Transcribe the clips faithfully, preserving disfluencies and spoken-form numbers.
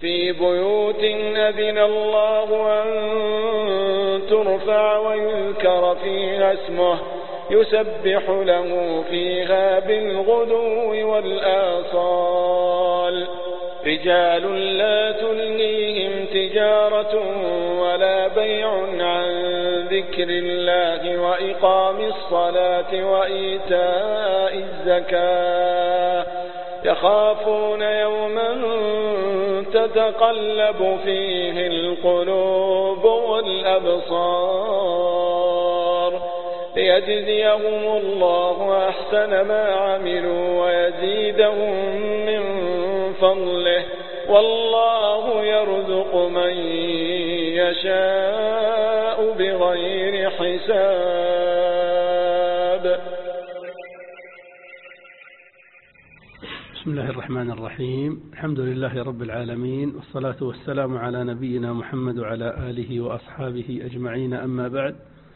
في بيوت أذن الله أن ترفع ويذكر فيها اسمه يسبح له فيها بالغدو والآصال رجال لا تلهيهم تجارة ولا بيع عن ذكر الله وإقام الصلاة وإيتاء الزكاة يخافون يوما تتقلب فيه القلوب والأبصار ليجزيهم الله أحسن ما عملوا ويزيدهم من فضله والله يرزق من يشاء بغير حساب. بسم الله الرحمن الرحيم. الحمد لله رب العالمين، والصلاة والسلام على نبينا محمد وعلى آله وأصحابه أجمعين، أما بعد،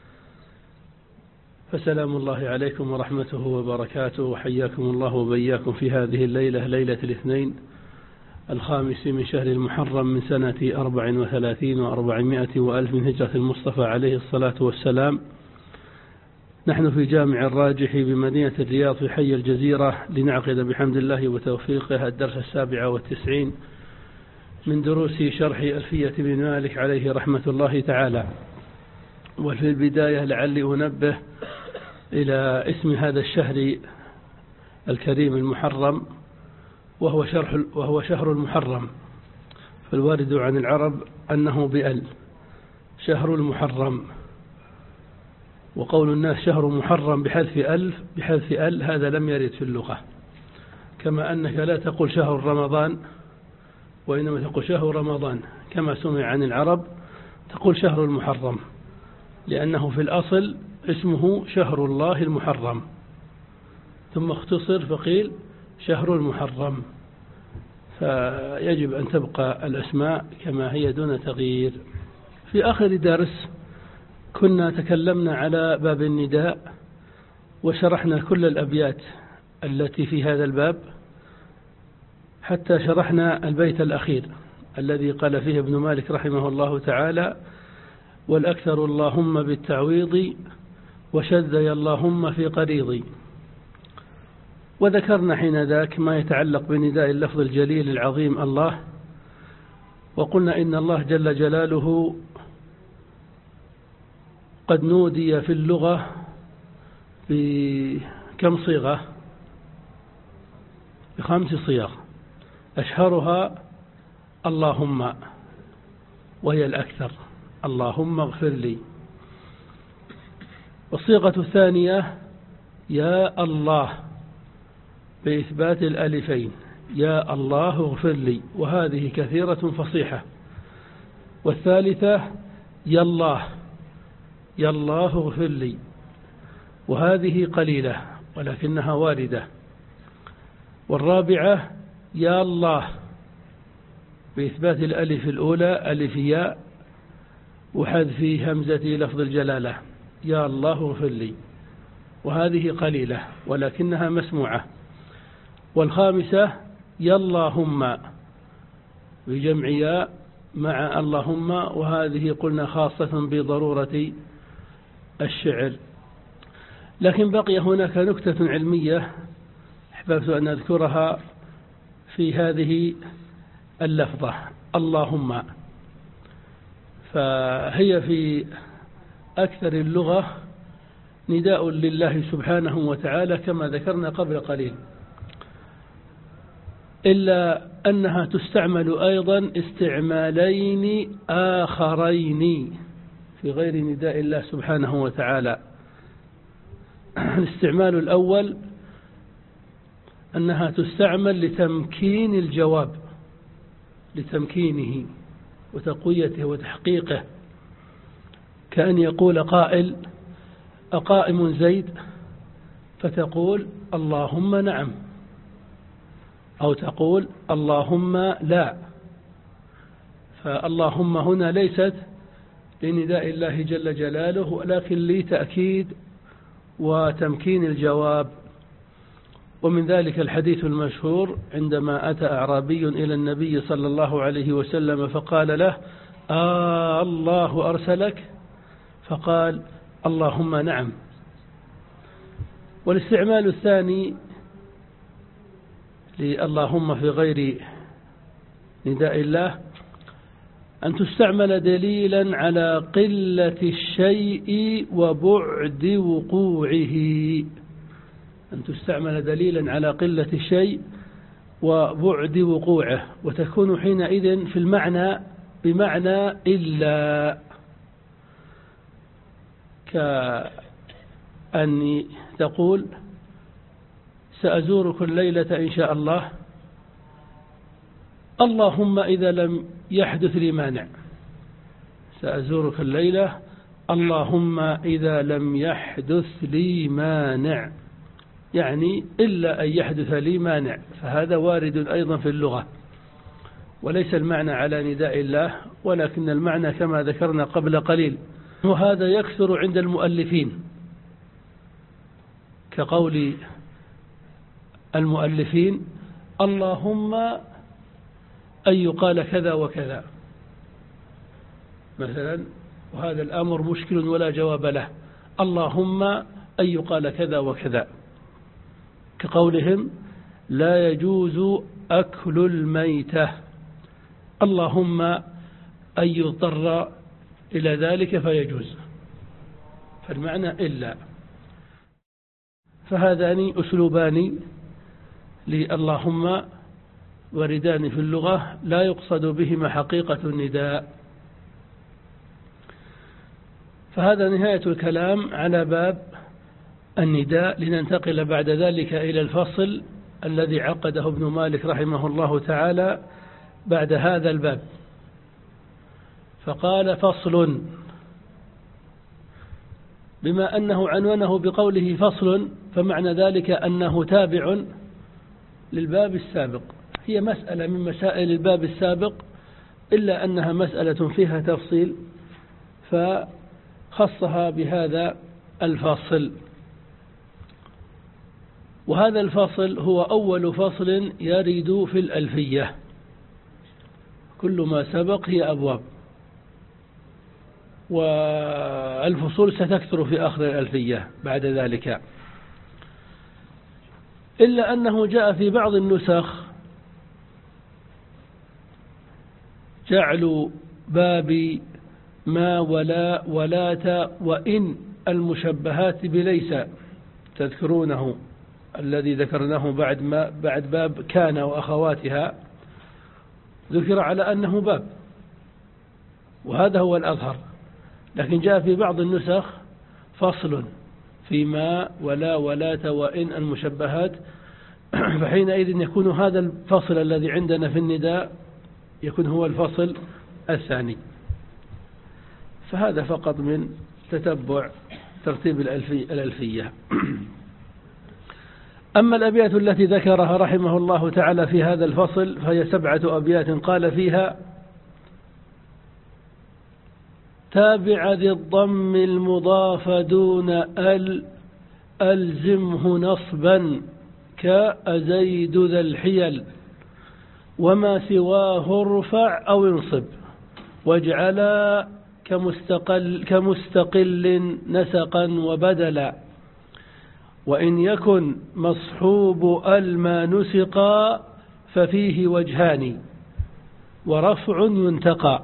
فسلام الله عليكم ورحمته وبركاته، وحياكم الله وبياكم في هذه الليلة، ليلة الاثنين الخامس من شهر المحرم من سنة أربع وثلاثين وأربعمائة وألف من هجرة المصطفى عليه الصلاة والسلام. نحن في جامع الراجح بمدينة الرياض في حي الجزيرة لنعقد بحمد الله وتوفيقه الدرس السابع والتسعين من دروس شرح ألفية بن مالك عليه رحمة الله تعالى. وفي البداية لعلي أنبه إلى اسم هذا الشهر الكريم المحرم، وهو, شرح وهو شهر المحرم، فالوارد عن العرب أنه بأل شهر المحرم، وقول الناس شهر محرم بحذف ألف بحذف أل هذا لم يرد في اللغة، كما أنك لا تقول شهر رمضان وإنما تقول شهر رمضان، كما سمع عن العرب تقول شهر المحرم، لأنه في الأصل اسمه شهر الله المحرم، ثم اختصر فقيل شهر المحرم، فيجب أن تبقى الأسماء كما هي دون تغيير. في آخر درس كنا تكلمنا على باب النداء وشرحنا كل الأبيات التي في هذا الباب حتى شرحنا البيت الأخير الذي قال فيه ابن مالك رحمه الله تعالى: والأكثر اللهم بالتعويض وشذي اللهم في قريضي. وذكرنا حين ذاك ما يتعلق بنداء اللفظ الجليل العظيم الله، وقلنا إن الله جل جلاله قد نودي في اللغة بكم صيغة؟ بخمس صيغ، أشهرها اللهم، وهي الأكثر، اللهم اغفر لي. والصيغة الثانية يا الله بإثبات الألفين، يا الله اغفر لي، وهذه كثيرة فصيحة. والثالثة يا الله، يا الله اغفر لي، وهذه قليلة ولكنها واردة. والرابعة يا الله بإثبات الألف الأولى ألف ياء وحذف همزة لفظ الجلالة، يا الله اغفر لي، وهذه قليلة ولكنها مسموعة. والخامسة يا اللهم بجمع ياء مع اللهم، وهذه قلنا خاصة بضرورة الشعر. لكن بقي هناك نكتة علمية أحببت أن أذكرها في هذه اللفظة اللهم، فهي في أكثر اللغة نداء لله سبحانه وتعالى كما ذكرنا قبل قليل، إلا أنها تستعمل أيضا استعمالين آخرين في غير نداء الله سبحانه وتعالى. الاستعمال الأول أنها تستعمل لتمكين الجواب، لتمكينه وتقويته وتحقيقه، كأن يقول قائل أقائم زيد، فتقول اللهم نعم، أو تقول اللهم لا. فاللهم هنا ليست لنداء الله جل جلاله ولكن لتأكيد وتمكين الجواب. ومن ذلك الحديث المشهور عندما أتى أعرابي إلى النبي صلى الله عليه وسلم فقال له: آه الله أرسلك؟ فقال: اللهم نعم. والاستعمال الثاني للهم في غير نداء الله أن تستعمل دليلا على قلة الشيء وبعد وقوعه، أن تستعمل دليلا على قلة الشيء وبعد وقوعه، وتكون حينئذ في المعنى بمعنى إلا، كأني تقول: سأزورك الليلة إن شاء الله، اللهم إذا لم يحدث لي مانع. سأزورك الليلة، اللهم إذا لم يحدث لي مانع، يعني إلا أن يحدث لي مانع، فهذا وارد أيضا في اللغة، وليس المعنى على نداء الله، ولكن المعنى كما ذكرنا قبل قليل. وهذا يكثر عند المؤلفين، كقول المؤلفين: اللهم أن يقال كذا وكذا مثلا، وهذا الأمر مشكل ولا جواب له، اللهم أن يقال كذا وكذا، كقولهم: لا يجوز أكل الميتة، اللهم أن يضطر إلى ذلك فيجوز، فالمعنى إلا. فهذان أسلوبان للهم وردان في اللغة لا يقصد بهما حقيقة النداء. فهذا نهاية الكلام على باب النداء، لننتقل بعد ذلك إلى الفصل الذي عقده ابن مالك رحمه الله تعالى بعد هذا الباب، فقال: فصل. بما أنه عنونه بقوله فصل، فمعنى ذلك أنه تابع للباب السابق، هي مسألة من مسائل الباب السابق، إلا أنها مسألة فيها تفصيل فخصها بهذا الفصل. وهذا الفصل هو أول فصل يرد في الألفية، كل ما سبق هي أبواب، والفصول ستكثر في آخر الألفية بعد ذلك، إلا أنه جاء في بعض النسخ جعل باب ما ولا ولات وإن المشبهات بليس، تذكرونه الذي ذكرناه بعد ما بعد باب كان وأخواتها، ذكر على أنه باب، وهذا هو الأظهر، لكن جاء في بعض النسخ فصل في ما ولا ولات وإن المشبهات، فحينئذ يكون هذا الفصل الذي عندنا في النداء يكون هو الفصل الثاني. فهذا فقط من تتبع ترتيب الألفية. أما الأبيات التي ذكرها رحمه الله تعالى في هذا الفصل فهي سبعة أبيات، قال فيها: تابع ذي الضم المضاف دون ال ألزمه نصبا كأزيد ذا الحيل، وما سواه ارفع أو انصب، واجعلا كمستقل, كمستقل نسقا وبدلا، وإن يكن مصحوب ال ما نسقا ففيه وجهان ورفع ينتقى،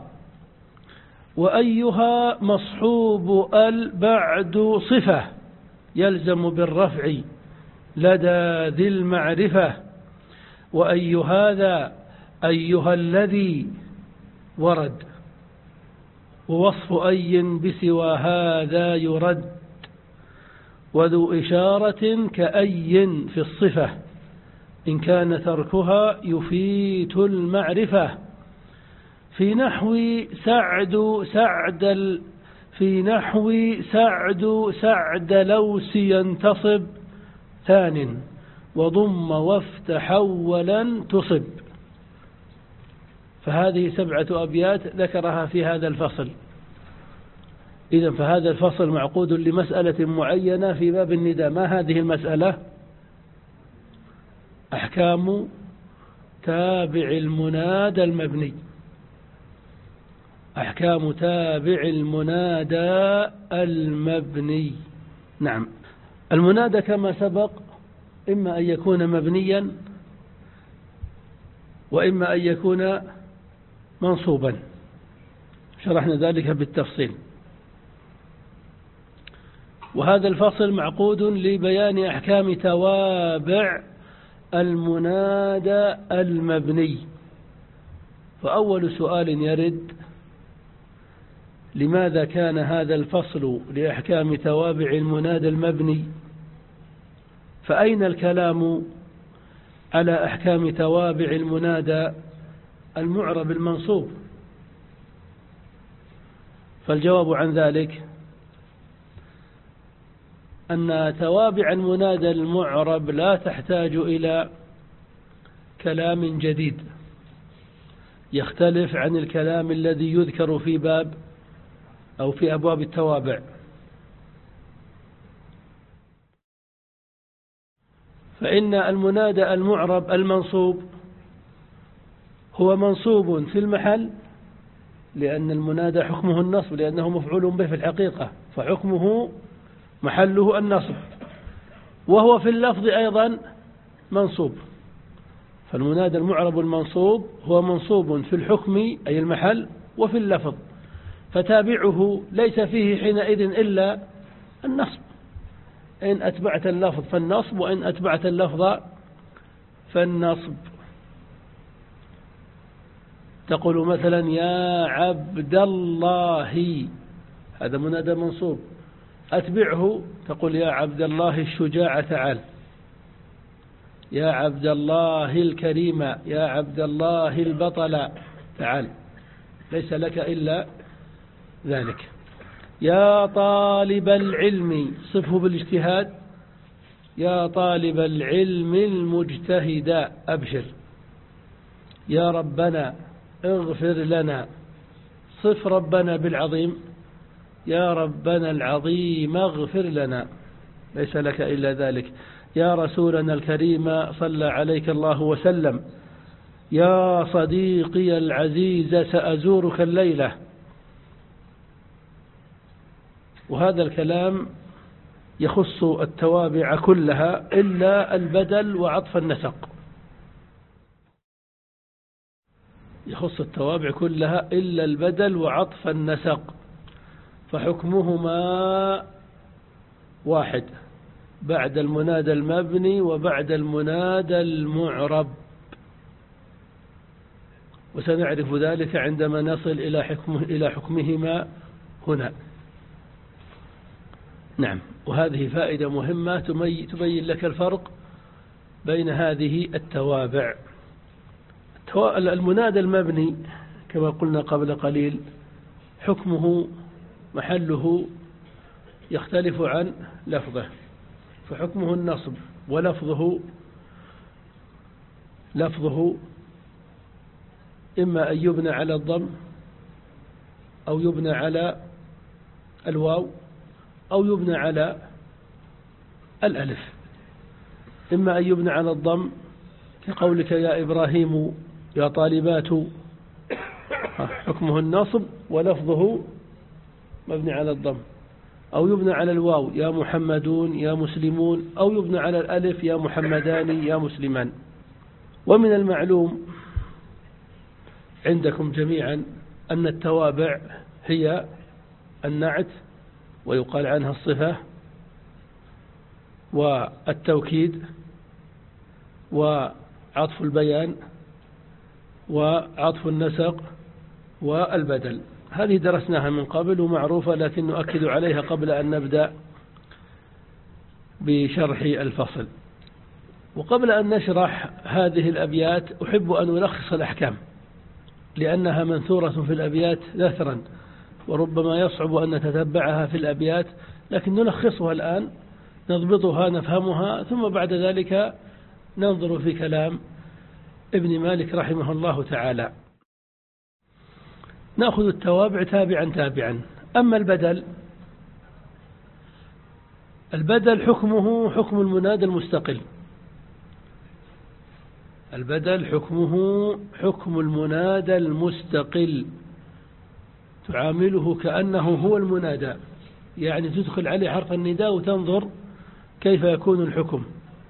وأيها مصحوب ال بعد صفة يلزم بالرفع لدى ذي المعرفة، وأي هذا أيها الذي ورد، ووصف أي بسوى هذا يرد، وذو إشارة كأي في الصفة إن كان تركها يفيت المعرفة، في نحو سعد سعد ال في نحو سعد سعد لوس ينتصب ثان، وضم وافتح أولا تصب. فهذه سبعة أبيات ذكرها في هذا الفصل. إذن فهذا الفصل معقود لمسألة معينة في باب النداء. ما هذه المسألة؟ أحكام تابع المنادى المبني. أحكام تابع المنادى المبني. نعم. المنادى كما سبق إما أن يكون مبنيا وإما أن يكون منصوبا، شرحنا ذلك بالتفصيل. وهذا الفصل معقود لبيان أحكام توابع المنادى المبني. فأول سؤال يرد: لماذا كان هذا الفصل لأحكام توابع المنادى المبني؟ فأين الكلام على أحكام توابع المنادى المعرب المنصوب؟ فالجواب عن ذلك أن توابع المنادى المعرب لا تحتاج إلى كلام جديد يختلف عن الكلام الذي يذكر في باب أو في أبواب التوابع. فإن المنادى المعرب المنصوب هو منصوب في المحل، لأن المنادى حكمه النصب، لأنه مفعول به في الحقيقة، فحكمه محله النصب. وهو في اللفظ أيضا منصوب. فالمنادى المعرب المنصوب هو منصوب في الحكم أي المحل وفي اللفظ، فتابعه ليس فيه حينئذ إلا النصب. إن أتبعت اللفظ فالنصب، وإن أتبعت اللفظ فالنصب. تقول مثلا يا عبد الله، هذا منادى منصوب. أتبعه تقول يا عبد الله الشجاع تعال، يا عبد الله الكريم، يا عبد الله البطل تعال، ليس لك إلا ذلك. يا طالب العلم، صفه بالاجتهاد، يا طالب العلم المجتهد أبشر. يا ربنا اغفر لنا، صف ربنا بالعظيم، يا ربنا العظيم اغفر لنا، ليس لك إلا ذلك. يا رسولنا الكريم صلى عليك الله وسلم، يا صديقي العزيز سأزورك الليلة. وهذا الكلام يخص التوابع كلها إلا البدل وعطف النسق. يخص التوابع كلها إلا البدل وعطف النسق، فحكمهما واحد بعد المنادى المبني وبعد المنادى المعرب، وسنعرف ذلك عندما نصل إلى حكمه إلى حكمهما هنا. نعم. وهذه فائدة مهمة تبين لك الفرق بين هذه التوابع. المنادى المبني كما قلنا قبل قليل حكمه محله يختلف عن لفظه، فحكمه النصب، ولفظه لفظه إما أن يبنى على الضم أو يبنى على الواو أو يبنى على الألف. إما أن يبنى على الضم كقولك يا إبراهيم يا طالبات، حكمه النصب ولفظه مبني على الضم، أو يبنى على الواو يا محمدون يا مسلمون، أو يبنى على الألف يا محمدان يا مسلمان. ومن المعلوم عندكم جميعا أن التوابع هي النعت ويقال عنها الصفة والتوكيد وعطف البيان وعطف النسق والبدل. هذه درسناها من قبل ومعروفة، لكن نؤكد عليها قبل أن نبدأ بشرح الفصل. وقبل أن نشرح هذه الأبيات أحب أن ألخص الأحكام، لأنها منثورة في الأبيات نثرا وربما يصعب أن نتتبعها في الأبيات، لكن نلخصها الآن، نضبطها نفهمها، ثم بعد ذلك ننظر في كلام ابن مالك رحمه الله تعالى. نأخذ التوابع تابعا تابعا. أما البدل، البدل حكمه حكم المنادى المستقل، البدل حكمه حكم المنادى المستقل، تعامله كأنه هو المنادى، يعني تدخل عليه حرف النداء وتنظر كيف يكون الحكم،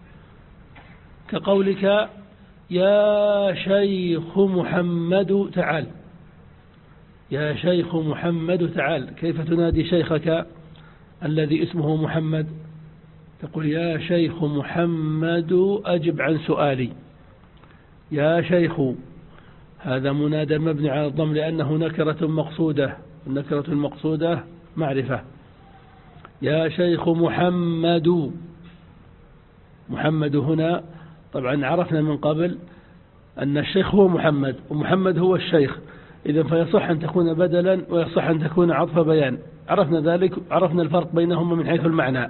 كقولك يا شيخ محمد تعال، يا شيخ محمد تعال، كيف تنادي شيخك الذي اسمه محمد؟ تقول يا شيخ محمد أجب عن سؤالي. يا شيخ هذا منادى مبني على الضم لأنه نكرة مقصودة، النكرة المقصودة معرفة. يا شيخ محمد، محمد هنا طبعا عرفنا من قبل أن الشيخ هو محمد ومحمد هو الشيخ، إذن فيصح أن تكون بدلا ويصح أن تكون عطف بيان، عرفنا ذلك، عرفنا الفرق بينهما من حيث المعنى.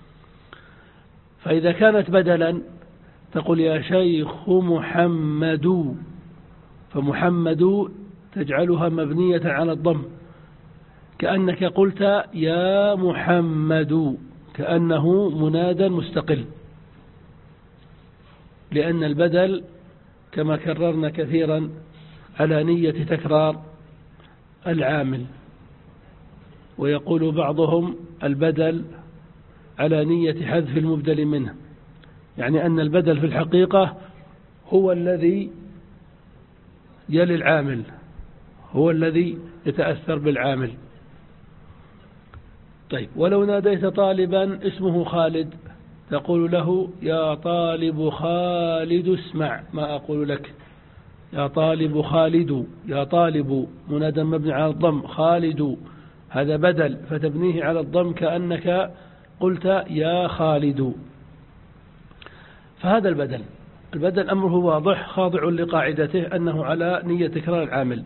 فإذا كانت بدلا تقول يا شيخ محمد، فمحمد تجعلها مبنية على الضم كأنك قلت يا محمد، كأنه منادى مستقل، لأن البدل كما كررنا كثيرا على نية تكرار العامل، ويقول بعضهم البدل على نية حذف المبدل منه، يعني أن البدل في الحقيقة هو الذي يلي العامل، هو الذي يتأثر بالعامل. طيب ولو ناديت طالبا اسمه خالد تقول له يا طالب خالد اسمع ما أقول لك، يا طالب خالد، يا طالب منادى مبني على الضم، خالد هذا بدل فتبنيه على الضم كأنك قلت يا خالد. فهذا البدل، البدل أمره واضح خاضع لقاعدته أنه على نية تكرار العامل.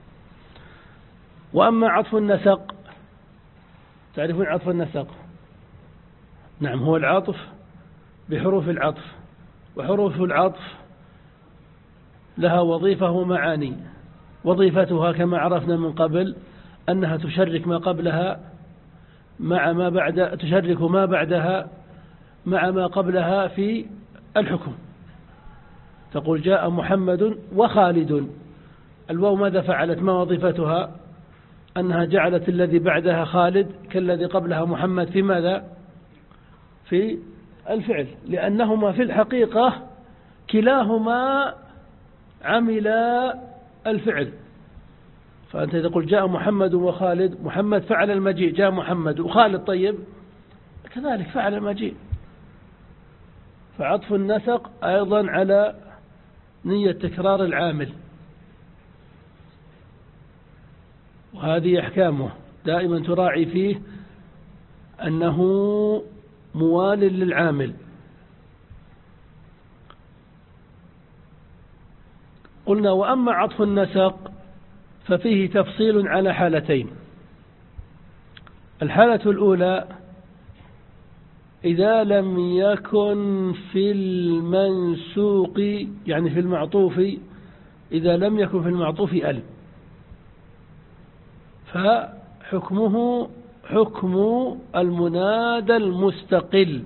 وأما عطف النسق، تعرفون عطف النسق؟ نعم، هو العطف بحروف العطف، وحروف العطف لها وظيفة ومعاني. وظيفتها كما عرفنا من قبل أنها تشرك ما قبلها مع ما بعد، تشرك ما بعدها مع ما قبلها في الحكم. تقول جاء محمد وخالد، الواو ماذا فعلت؟ ما وظيفتها؟ أنها جعلت الذي بعدها خالد كالذي قبلها محمد في ماذا؟ في الفعل، لأنهما في الحقيقة كلاهما عملا الفعل. فأنت تقول جاء محمد وخالد، محمد فعل المجيء، جاء محمد، وخالد طيب كذلك فعل المجيء. فعطف النسق أيضا على نية تكرار العامل، وهذه أحكامه دائما تراعي فيه أنه موال للعامل. قلنا وأما عطف النسق ففيه تفصيل على حالتين. الحالة الأولى إذا لم يكن في المنسوق، يعني في المعطوف، إذا لم يكن في المعطوف أل، فحكمه حكم المنادى المستقل.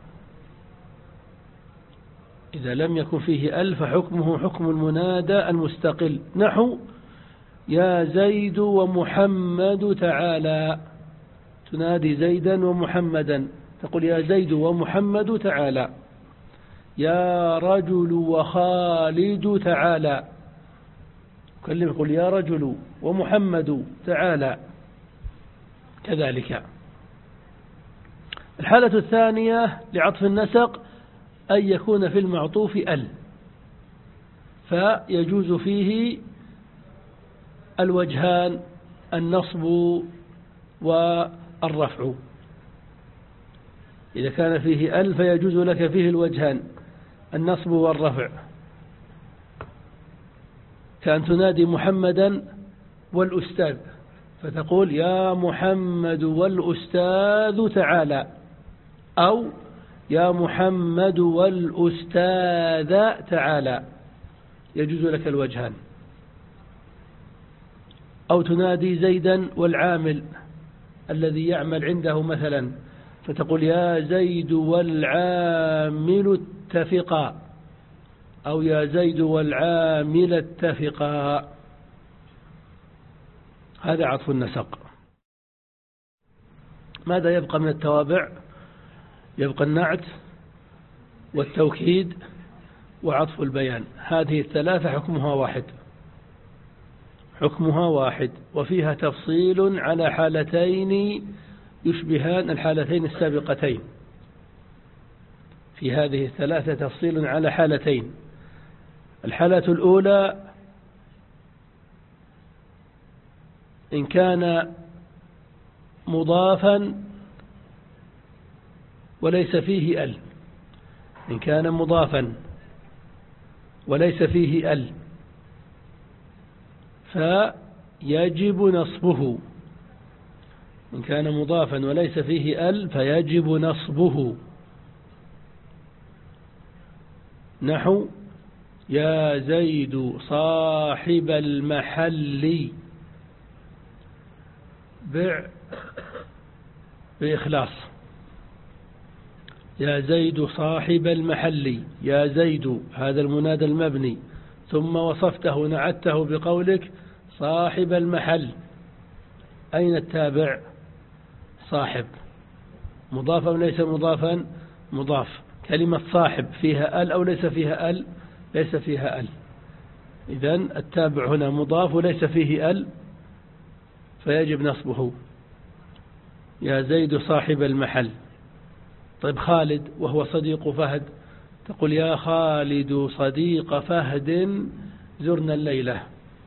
إذا لم يكن فيه أل فحكمه حكم المنادى المستقل، نحو يا زيد ومحمد تعالى، تنادي زيدا ومحمدا، تقول يا زيد ومحمد تعالى. يا رجل وخالد تعالى، كلم يقول يا رجل ومحمد تعالى كذلك. الحالة الثانية لعطف النسق أن يكون في المعطوف أل، فيجوز فيه الوجهان النصب والرفع. إذا كان فيه أل فيجوز لك فيه الوجهان النصب والرفع، كأن تنادي محمدا والأستاذ فتقول يا محمد والأستاذ تعالى، أو يا محمد والأستاذ تعالى، يجوز لك الوجهان. أو تنادي زيدا والعامل الذي يعمل عنده مثلا، فتقول يا زيد والعامل اتفقا، أو يا زيد والعامل اتفقا. هذا عطف النسق. ماذا يبقى من التوابع؟ يبقى النعت والتوكيد وعطف البيان. هذه الثلاثة حكمها واحد، حكمها واحد، وفيها تفصيل على حالتين يشبهان الحالتين السابقتين. في هذه الثلاثة تفصيل على حالتين. الحالة الأولى إن كان مضافا وليس فيه ال، إن كان مضافا وليس فيه ال فيجب نصبه. إن كان مضافا وليس فيه ال فيجب نصبه. نحو يا زيد صاحب المحل بع بإخلاص. يا زيد صاحب المحل، يا زيد هذا المنادى المبني، ثم وصفته نعته بقولك صاحب المحل. أين التابع؟ صاحب. مضافا وليس مضافا؟ مضاف. كلمة صاحب فيها ال أو ليس فيها ال؟ ليس فيها ال. إذن التابع هنا مضاف وليس فيه ال فيجب نصبه. يا زيد صاحب المحل. طيب خالد وهو صديق فهد، تقول يا خالد صديق فهد زرنا الليلة،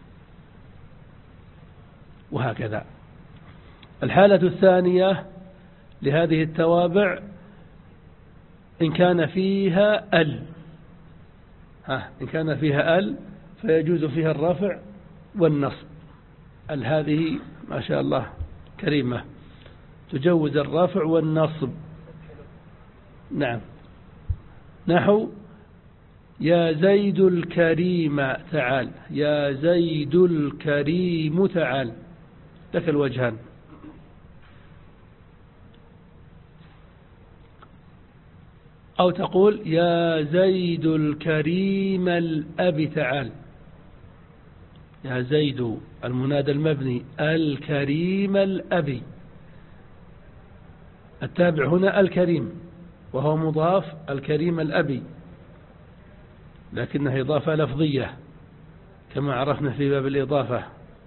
وهكذا. الحالة الثانية لهذه التوابع إن كان فيها ال، ها إن كان فيها ال فيجوز فيها الرفع والنصب. ال هذه ما شاء الله كريمة تجوز الرفع والنصب. نعم. نحو يا زيد الكريم تعال، يا زيد الكريم تعال، لك الوجهان. أو تقول يا زيد الكريم الأب تعال، يا زيد المنادى المبني الكريم الأبي. التابع هنا الكريم وهو مضاف، الكريم الأبي، لكنها إضافة لفظية كما عرفنا في باب الإضافة.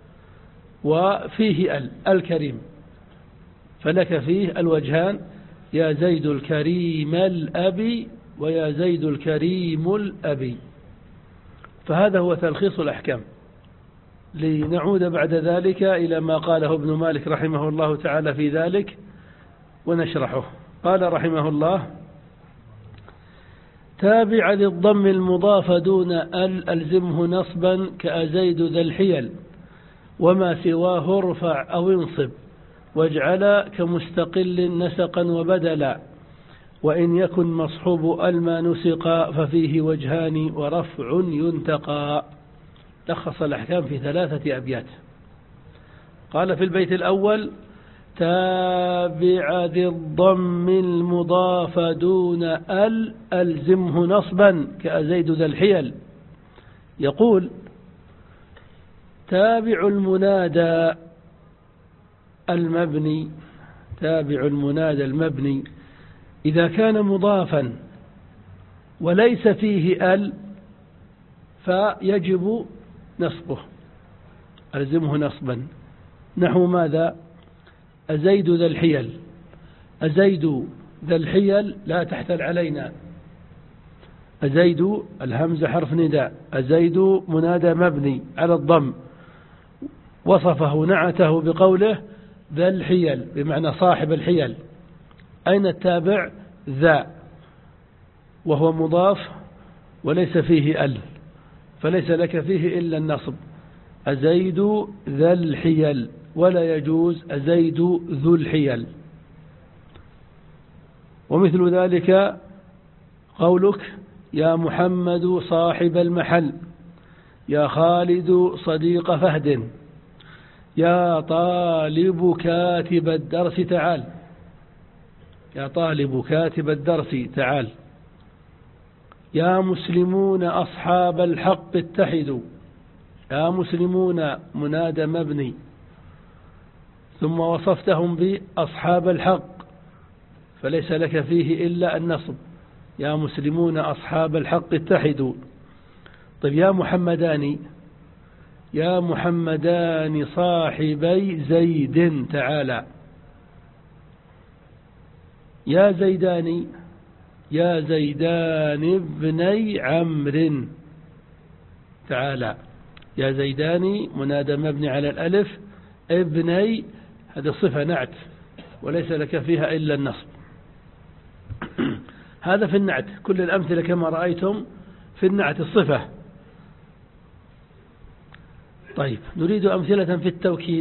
وفيه ال الكريم، فلك فيه الوجهان، يا زيد الكريم الأبي ويا زيد الكريم الأبي. فهذا هو تلخيص الأحكام. لنعود بعد ذلك إلى ما قاله ابن مالك رحمه الله تعالى في ذلك ونشرحه. قال رحمه الله: تابع للضم المضاف دون ال ألزمه نصبا كأزيد ذا الحيل، وما سواه ارفع أو انصب، واجعل كمستقل نسقا وبدلا، وإن يكن مصحوب الما نسقا ففيه وجهان ورفع ينتقى. لخص الأحكام في ثلاثة أبيات. قال في البيت الأول: تابع ذي الضم المضاف دون ال ألزمه نصبا كأزيد ذا الحيل. يقول: تابع المنادى المبني، تابع المنادى المبني إذا كان مضافا وليس فيه ال فيجب نصبه، ألزمه نصبا. نحو ماذا؟ أزيد ذا الحيل، أزيد ذا الحيل لا تحتل علينا. أزيد الهمزة حرف نداء، أزيد منادى مبني على الضم، وصفه نعته بقوله ذا الحيل بمعنى صاحب الحيل. أين التابع؟ ذا، وهو مضاف وليس فيه ال، فليس لك فيه إلا النصب. أزيد ذا الحيل، ولا يجوز أزيد ذو الحيل. ومثل ذلك قولك يا محمد صاحب المحل، يا خالد صديق فهد، يا طالب كاتب الدرس تعال، يا طالب كاتب الدرس تعال. يا مسلمون أصحاب الحق اتحدوا. يا مسلمون منادى مبني، ثم وصفتهم بأصحاب الحق فليس لك فيه إلا النصب. يا مسلمون أصحاب الحق اتحدوا. طيب يا محمدان، يا محمدان صاحبي زيد تعالى. يا زيدان، يا زيدان ابني عمرو تعالى. يا زيدان منادى مبني على الألف، ابني هذه صفة نعت وليس لك فيها إلا النصب. هذا في النعت، كل الأمثلة كما رأيتم في النعت الصفة. طيب نريد أمثلة في التوكيد.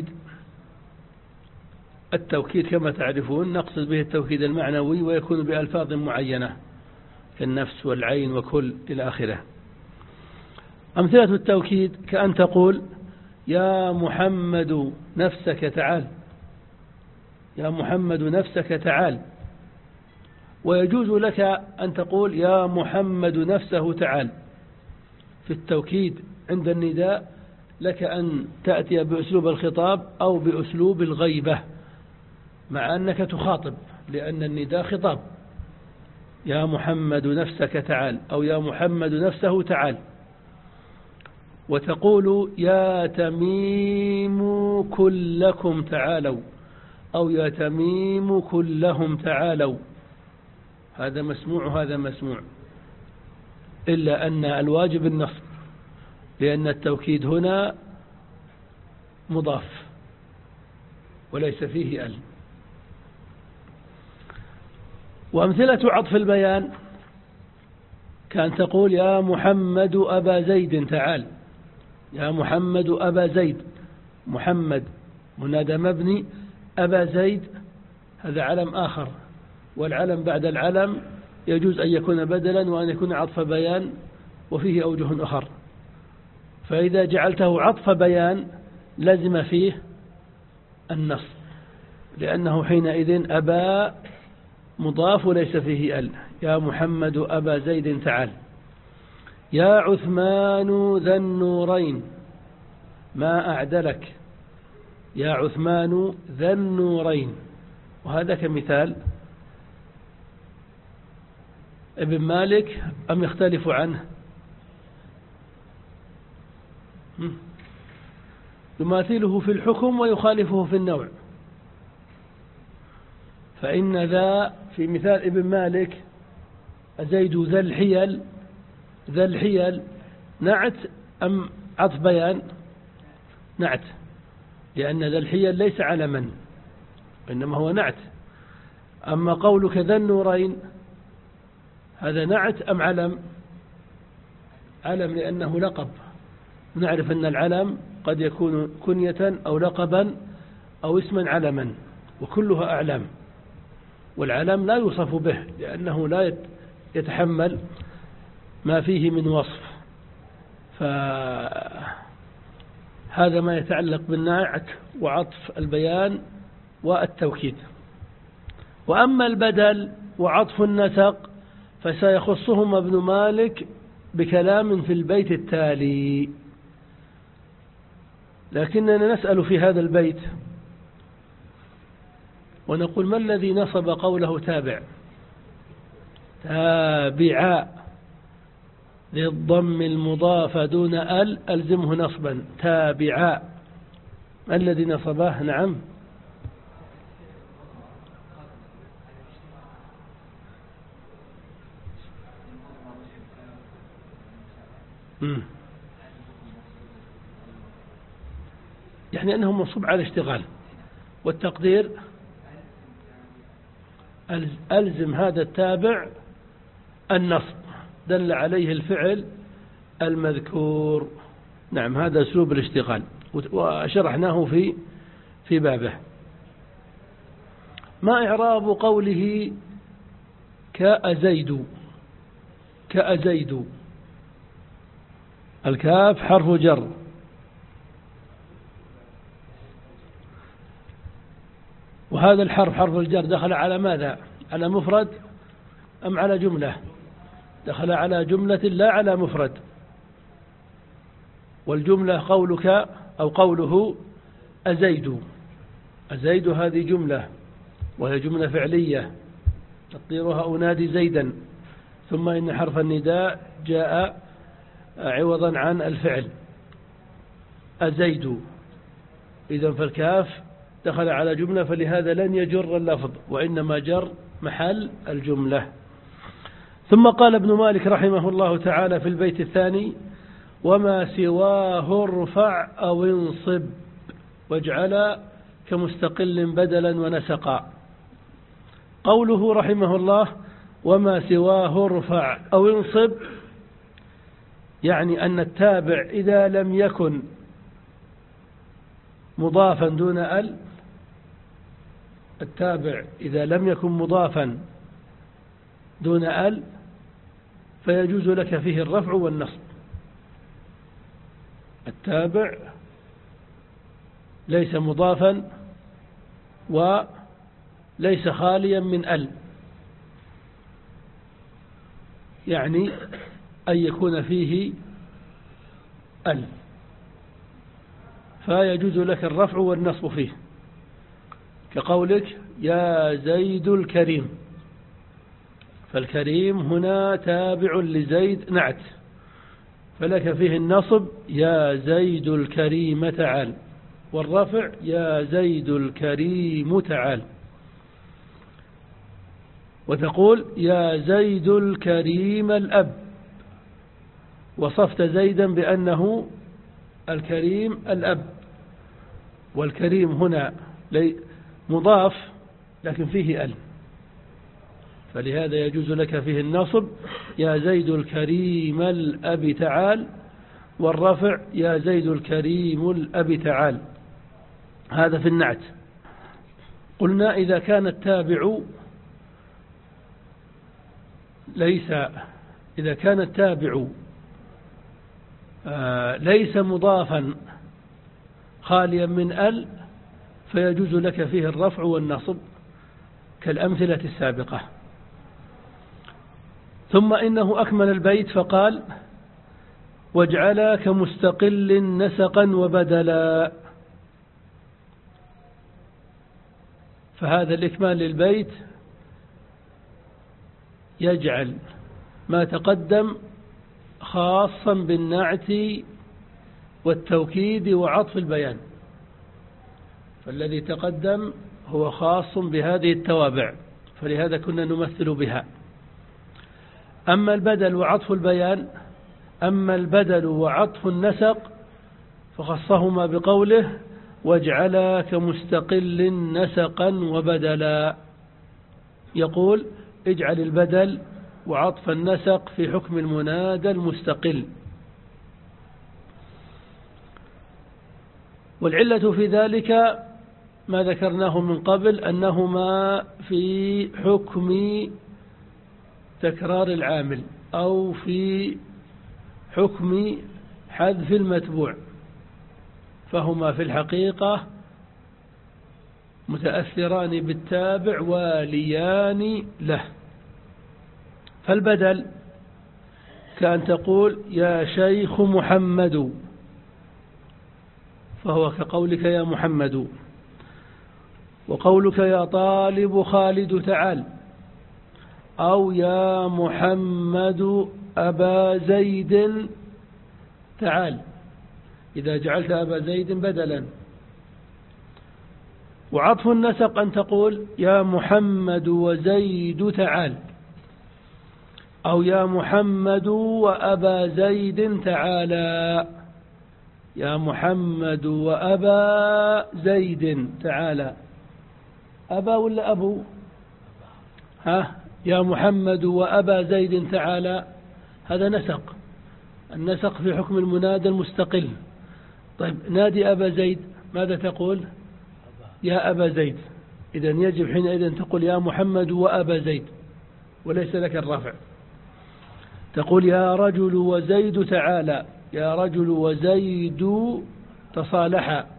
التوكيد كما تعرفون نقصد به التوكيد المعنوي، ويكون بألفاظ معينة كالنفس والعين وكل إلى آخره. أمثلة التوكيد كأن تقول يا محمد نفسك تعال. يا محمد نفسك تعال. ويجوز لك أن تقول يا محمد نفسه تعال. في التوكيد عند النداء لك أن تأتي بأسلوب الخطاب أو بأسلوب الغيبة، مع أنك تخاطب لأن النداء خطاب. يا محمد نفسك تعال، أو يا محمد نفسه تعال. وتقول يا تميم كلكم تعالوا، أو يا تميم كلهم تعالوا. هذا مسموع وهذا مسموع، إلا أن الواجب النصب، لأن التوكيد هنا مضاف وليس فيه ال. وأمثلة عطف البيان كان تقول يا محمد أبا زيد تعال. يا محمد أبا زيد. محمد منادى مبني، أبا زيد هذا علم آخر، والعلم بعد العلم يجوز أن يكون بدلا وأن يكون عطف بيان، وفيه أوجه أخر. فإذا جعلته عطف بيان لازم فيه النصب، لأنه حينئذ أبا مضاف وليس فيه ال. يا محمد أبا زيد تعال. يا عثمان ذا النورين ما أعدلك. يا عثمان ذا النورين. وهذا كمثال. ابن مالك أم يختلف عنه؟ يماثله في الحكم ويخالفه في النوع. فإن ذا في مثال ابن مالك زيد ذا الحيل. ذا الحيل نعت أم عطف بيان؟ نعت، لأن ذا الحيل ليس علما إنما هو نعت. أما قولك ذا النورين هذا نعت أم علم؟ علم، لأنه لقب. نعرف أن العلم قد يكون كنية أو لقبا أو اسما علما، وكلها أعلام. والعلم لا يوصف به لأنه لا يتحمل ما فيه من وصف. فهذا ما يتعلق بالنعت وعطف البيان والتوكيد. وأما البدل وعطف النسق فسيخصهما ابن مالك بكلام في البيت التالي. لكننا نسأل في هذا البيت ونقول ما الذي نصب قوله تابع؟ تابعا للضم المضاف دون ال ألزمه نصبا. تابعا ما الذي نصبه؟ نعم مم. يعني أنه منصوب على اشتغال، والتقدير ألزم هذا التابع النصب دل عليه الفعل المذكور. نعم هذا أسلوب الاشتغال وشرحناه في في بابه. ما إعراب قوله كأزيد؟ كأزيد الكاف حرف جر، وهذا الحرف حرف الجر دخل على ماذا؟ على مفرد أم على جملة؟ دخل على جملة لا على مفرد. والجملة قولك أو قوله أزيد. أزيد هذه جملة وهي جملة فعلية تقديرها أنادي زيدا، ثم إن حرف النداء جاء عوضا عن الفعل أزيد. إذن فالكاف دخل على جملة، فلهذا لن يجر اللفظ وإنما جر محل الجملة. ثم قال ابن مالك رحمه الله تعالى في البيت الثاني: وما سواه ارفع أو انصب واجعل كمستقل بدلا ونسقا. قوله رحمه الله وما سواه ارفع أو انصب، يعني أن التابع إذا لم يكن مضافا دون ال التابع إذا لم يكن مضافا دون ال فيجوز لك فيه الرفع والنصب. التابع ليس مضافا وليس خاليا من ال، يعني أن يكون فيه ال، فيجوز لك الرفع والنصب فيه، كقولك يا زيد الكريم، فالكريم هنا تابع لزيد نعت، فلك فيه النصب يا زيد الكريم تعال، والرفع يا زيد الكريم تعال. وتقول يا زيد الكريم الأب، وصفت زيدا بأنه الكريم الأب، والكريم هنا مضاف لكن فيه ال، فلهذا يجوز لك فيه النصب يا زيد الكريم الأب تعال، والرفع يا زيد الكريم الأب تعال. هذا في النعت. قلنا إذا كان التابع ليس إذا كان التابع ليس مضافا خاليا من ال فيجوز لك فيه الرفع والنصب كالأمثلة السابقة. ثم إنه أكمل البيت فقال واجعل كمستقل نسقا وبدلا. فهذا الإكمال للبيت يجعل ما تقدم خاصا بالنعت والتوكيد وعطف البيان، فالذي تقدم هو خاص بهذه التوابع، فلهذا كنا نمثل بها. أما البدل وعطف البيان أما البدل وعطف النسق فخصهما بقوله واجعل كمستقل نسقا وبدلا. يقول اجعل البدل وعطف النسق في حكم المنادى المستقل. والعلة في ذلك ما ذكرناه من قبل، أنهما في حكم تكرار العامل أو في حكم حذف المتبوع، فهما في الحقيقة متأثران بالتابع واليان له. فالبدل كأن تقول يا شيخ محمد، فهو كقولك يا محمد. وقولك يا طالب خالد تعال، أو يا محمد أبا زيد تعال، إذا جعلت أبا زيد بدلا. وعطف النسق أن تقول يا محمد وزيد تعال، أو يا محمد وأبا زيد تعالى، يا محمد وأبا زيد تعالى. أبا ولا أبو؟ ها يا محمد وأبا زيد تعالى، هذا نسق. النسق في حكم المنادى المستقل. طيب نادي أبا زيد، ماذا تقول؟ يا أبا زيد. إذن يجب حينئذ تقول يا محمد وأبا زيد، وليس لك الرفع. تقول يا رجل وزيد تعالى، يا رجل وزيد تصالحا،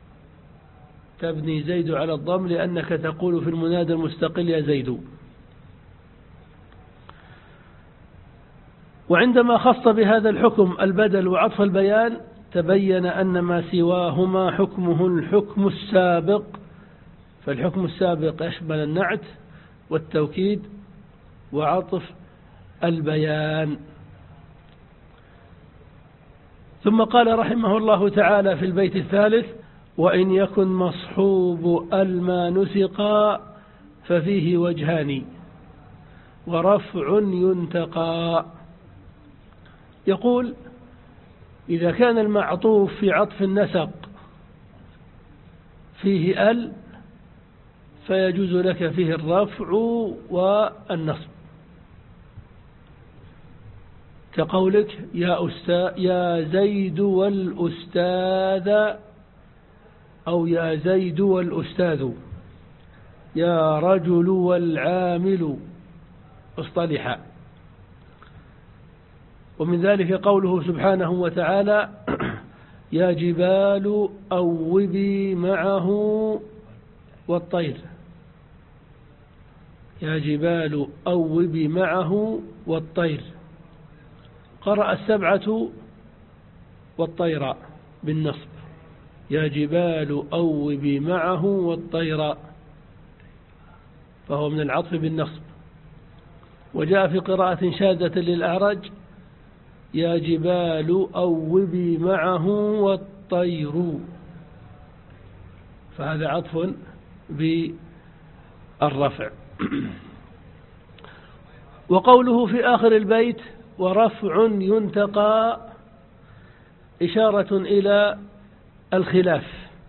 تبني زيد على الضم لأنك تقول في المنادى المستقل يا زيد. وعندما خص بهذا الحكم البدل وعطف البيان تبين أن ما سواهما حكمه الحكم السابق، فالحكم السابق يشمل النعت والتوكيد وعطف البيان. ثم قال رحمه الله تعالى في البيت الثالث: وإن يكن مصحوب الما نسقا ففيه وجهان ورفع ينتقى. يقول: إذا كان المعطوف في عطف النسق فيه ال فيجوز لك فيه الرفع والنصب، كقولك يا أستا يا زيد والأستاذ، أو يا زيد والأستاذ، يا رجل والعامل اصطلحا. ومن ذلك قوله سبحانه وتعالى: يا جبال أوبي معه والطير، يا جبال أوبي معه والطير. قرأ السبعة والطير بالنصب: يا جبال أوبي معه والطير، فهو من العطف بالنصب. وجاء في قراءة شاذة للأعرج: يا جبال أوبي معه والطير، فهذا عطف بالرفع. وقوله في آخر البيت: ورفع ينتقى، إشارة إلى الخلاف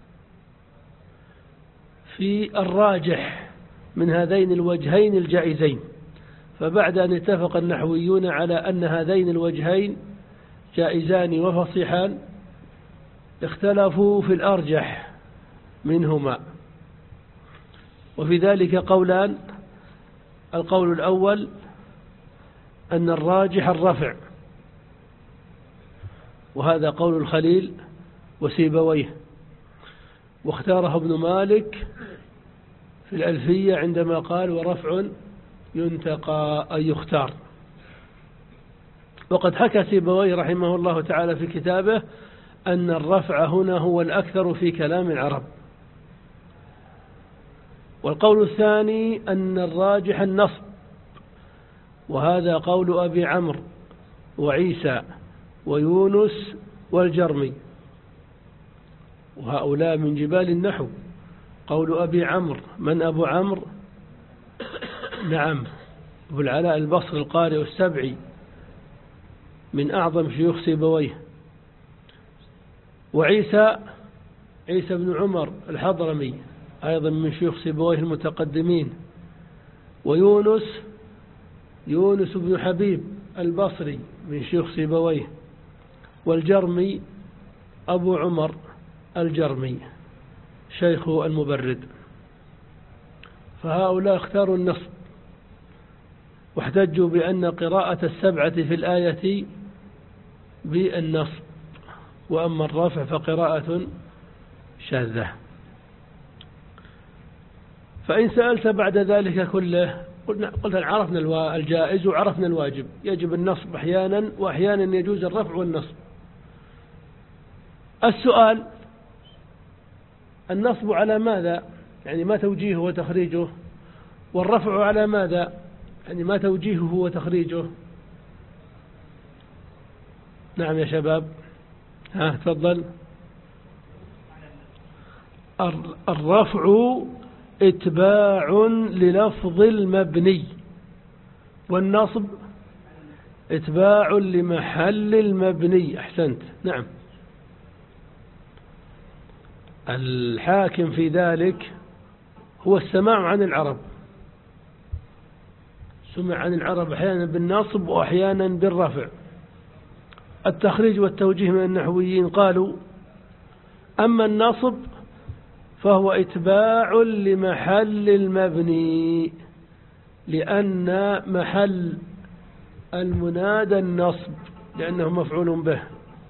في الراجح من هذين الوجهين الجائزين. فبعد أن اتفق النحويون على أن هذين الوجهين جائزان وفصيحان، اختلفوا في الأرجح منهما، وفي ذلك قولان: القول الأول أن الراجح الرفع، وهذا قول الخليل وسيبويه، واختاره ابن مالك في الألفية عندما قال: ورفع ينتقى أي يختار. وقد حكى سيبويه رحمه الله تعالى في كتابه أن الرفع هنا هو الأكثر في كلام العرب. والقول الثاني أن الراجح النصب، وهذا قول أبي عمرو وعيسى ويونس والجرمي، وهؤلاء من جبال النحو. قول أبي عمرو: من أبو عمرو؟ نعم، أبو العلاء البصري القارئ السبعي من أعظم شيوخ سيبويه. وعيسى عيسى بن عمر الحضرمي أيضا من شيوخ سيبويه المتقدمين. ويونس يونس بن حبيب البصري من شيوخ سيبويه. والجرمي أبو عمر الجرمي شيخ المبرد. فهؤلاء اختاروا النصب، واحتجوا بأن قراءة السبعة في الآية بالنصب، وأما الرفع فقراءة شاذة. فإن سألت بعد ذلك كله قلت عرفنا الجائز وعرفنا الواجب، يجب النصب أحيانا وأحيانا يجوز الرفع والنصب. السؤال: النصب على ماذا؟ يعني ما توجيهه وتخريجه. والرفع على ماذا؟ يعني ما توجيهه وتخريجه. نعم يا شباب، ها تفضل. الرفع اتباع للفظ المبني، والنصب اتباع لمحل المبني. أحسنت، نعم. الحاكم في ذلك هو السماع عن العرب، سمع عن العرب أحيانا بالنصب وأحيانا بالرفع. التخريج والتوجيه من النحويين قالوا: أما النصب فهو إتباع لمحل المبني، لأن محل المنادى النصب لأنه مفعول به،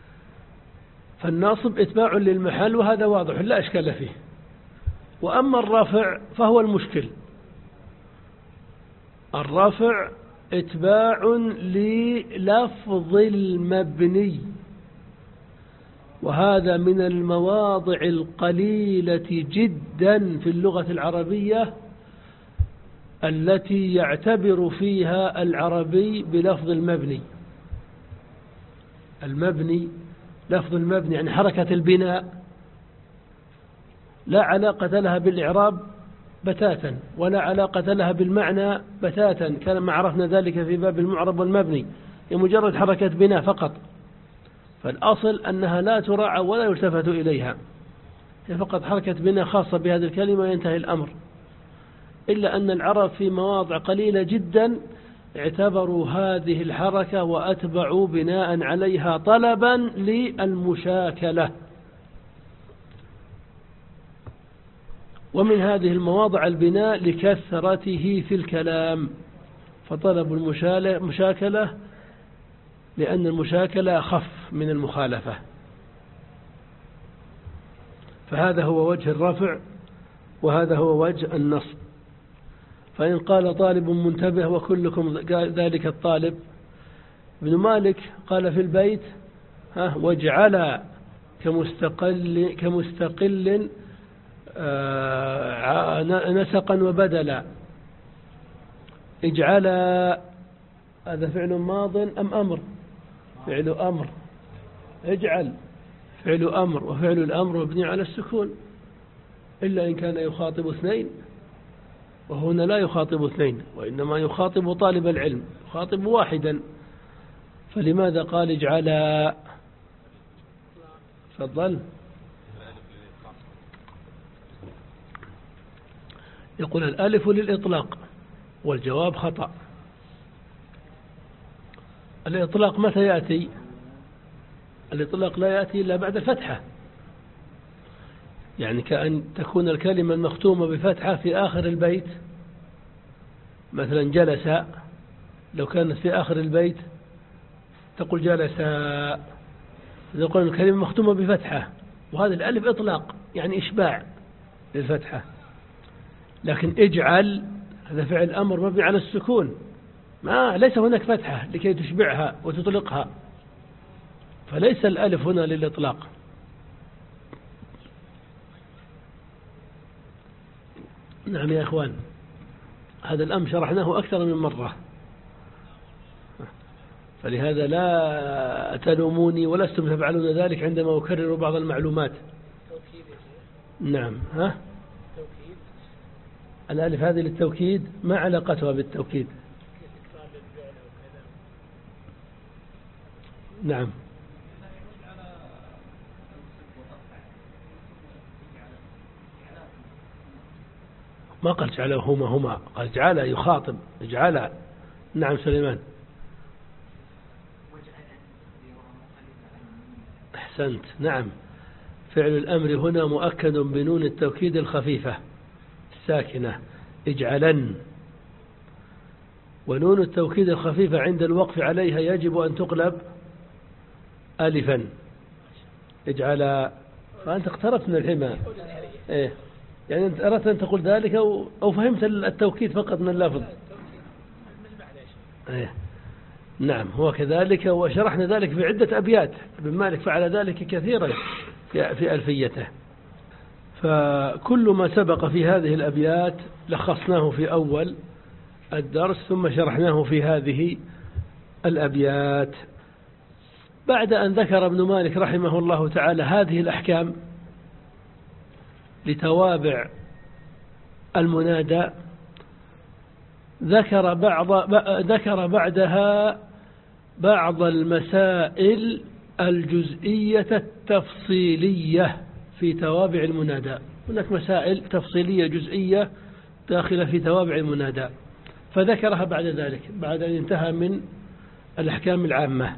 فالنصب إتباع للمحل، وهذا واضح لا إشكال فيه. وأما الرفع فهو المشكل. الرفع إتباع للفظ المبني، وهذا من المواضع القليلة جدا في اللغة العربية التي يعتبر فيها العربي بلفظ المبني. المبني، لفظ المبني يعني حركة البناء، لا علاقة لها بالإعراب بتاتا، ولا علاقة لها بالمعنى بتاتا، كما عرفنا ذلك في باب المعرب والمبني، هي مجرد حركة بناء فقط. فالأصل أنها لا تراعى ولا يلتفت إليها، هي فقط حركة بناء خاصة بهذه الكلمة ينتهي الأمر. إلا أن العرب في مواضع قليلة جدا اعتبروا هذه الحركة وأتبعوا بناء عليها طلبا للمشاكلة. ومن هذه المواضع البناء لكثرته في الكلام، فطلب المشاكلة لأن المشاكلة أخف من المخالفة. فهذا هو وجه الرفع، وهذا هو وجه النصب. فإن قال طالب منتبه وكلكم ذلك الطالب، ابن مالك قال في البيت ها واجعل كمستقل كمستقل نسقا وبدلا. اجعل هذا فعل ماض أم أمر؟ فعل أمر. اجعل فعل أمر، وفعل الأمر مبني على السكون إلا إن كان يخاطب اثنين، وهنا لا يخاطب اثنين وإنما يخاطب طالب العلم، يخاطب واحدا. فلماذا قال اجعل؟ تفضل. يقول الألف للإطلاق، والجواب خطأ. الإطلاق متى يأتي؟ الإطلاق لا يأتي إلا بعد الفتحة، يعني كأن تكون الكلمة المختومة بفتحة في آخر البيت، مثلا جلس، لو كانت في آخر البيت تقول جلس، تقول الكلمة مختومة بفتحة، وهذا الألف إطلاق يعني إشباع للفتحة. لكن اجعل هذا فعل أمر مبني على السكون، ما ليس هناك فتحة لكي تشبعها وتطلقها، فليس الألف هنا للإطلاق. نعم يا إخوان، هذا الأمر شرحناه أكثر من مرة، فلهذا لا تلوموني ولستم تفعلون ذلك عندما أكرر بعض المعلومات. نعم. ها الألف هذه للتوكيد، ما علاقتها بالتوكيد؟ نعم. ما قال جعل هما هما، قال جعل يخاطب جعل. نعم سليمان. أحسنت. نعم، فعل الأمر هنا مؤكد بنون التوكيد الخفيفة الساكنة اجعلن، ونون التوكيد الخفيفة عند الوقف عليها يجب أن تقلب ألفا. اجعل، فأنت اقتربت من الحمى. إيه؟ يعني أنت أردت أن تقول ذلك أو, أو فهمت التوكيد فقط من اللفظ؟ إيه؟ نعم هو كذلك، وشرحنا ذلك في عدة أبيات. ابن مالك فعل ذلك كثيرا في ألفيته. فكل ما سبق في هذه الأبيات لخصناه في أول الدرس، ثم شرحناه في هذه الأبيات. بعد أن ذكر ابن مالك رحمه الله تعالى هذه الأحكام لتوابع المنادى، ذكر بعض ذكر بعدها بعض المسائل الجزئية التفصيلية في توابع المنادى. هناك مسائل تفصيلية جزئية داخلة في توابع المنادى، فذكرها بعد ذلك بعد أن انتهى من الأحكام العامة.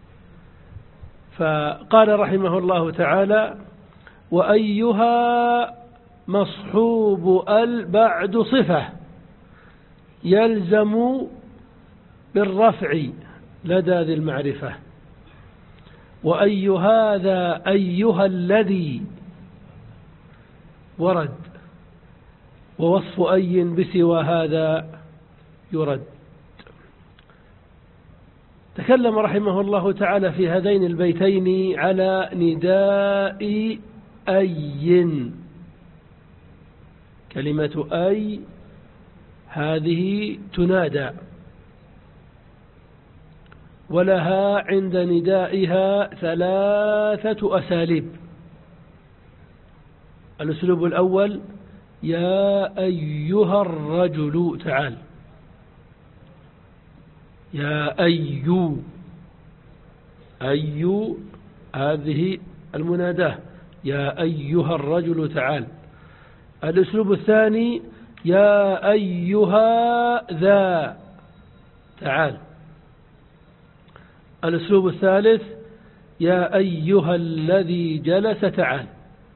فقال رحمه الله تعالى: وأيها مصحوب ال بعد صفة يلزم بالرفع لدى ذي المعرفة. وأي هذا أيها الذي ورد، ووصف أي بسوى هذا يرد. تكلم رحمه الله تعالى في هذين البيتين على نداء أي. كلمة أي هذه تنادى، ولها عند ندائها ثلاثة أساليب. الأسلوب الأول: يا أيها الرجل تعال. يا أي أي هذه المناداة، يا أيها الرجل تعال. الأسلوب الثاني: يا أيها ذا تعال. الأسلوب الثالث: يا أيها الذي جلس تعال.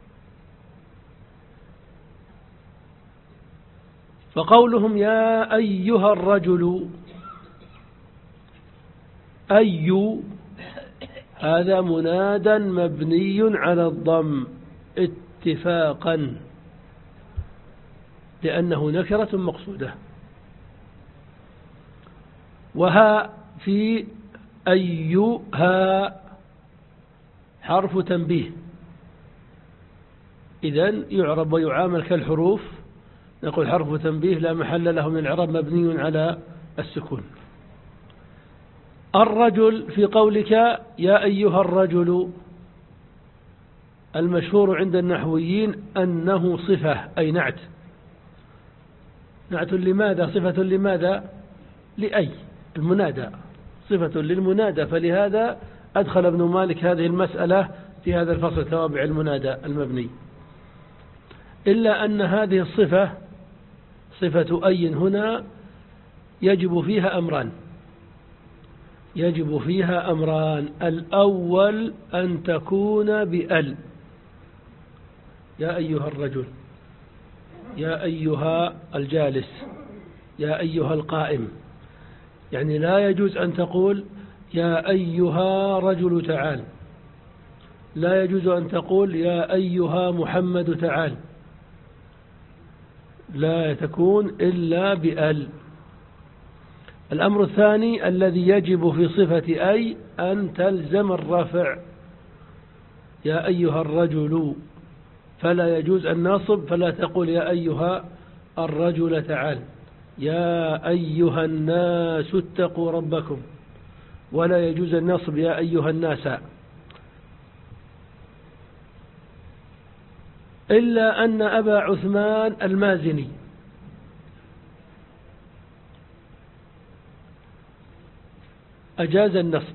فقولهم يا أيها الرجل، أي هذا منادى مبني على الضم اتفاقا، لأنه نكرة مقصودة. وها في أيها حرف تنبيه، إذن يعرب ويعامل كالحروف. نقول حرف تنبيه لا محل له من الإعراب، مبني على السكون. الرجل في قولك يا أيها الرجل، المشهور عند النحويين أنه صفة أي نعت. نعت لماذا؟ صفة لماذا؟ لأي المنادى، صفة للمنادى، فلهذا أدخل ابن مالك هذه المسألة في هذا الفصل توابع المنادى المبني. إلا أن هذه الصفة صفة أي هنا يجب فيها أمران يجب فيها أمران الأول أن تكون بأل. يا أيها الرجل، يا أيها الجالس، يا أيها القائم. يعني لا يجوز أن تقول يا أيها رجل تعال، لا يجوز أن تقول يا أيها محمد تعال، لا تكون إلا بأل. الأمر الثاني الذي يجب في صفة أي أن تلزم الرفع. يا أيها الرجل، فلا يجوز النصب، فلا تقول يا أيها الرجل تعال. يا أيها الناس اتقوا ربكم، ولا يجوز النصب يا أيها الناس. إلا أن أبا عثمان المازني أجاز النصب،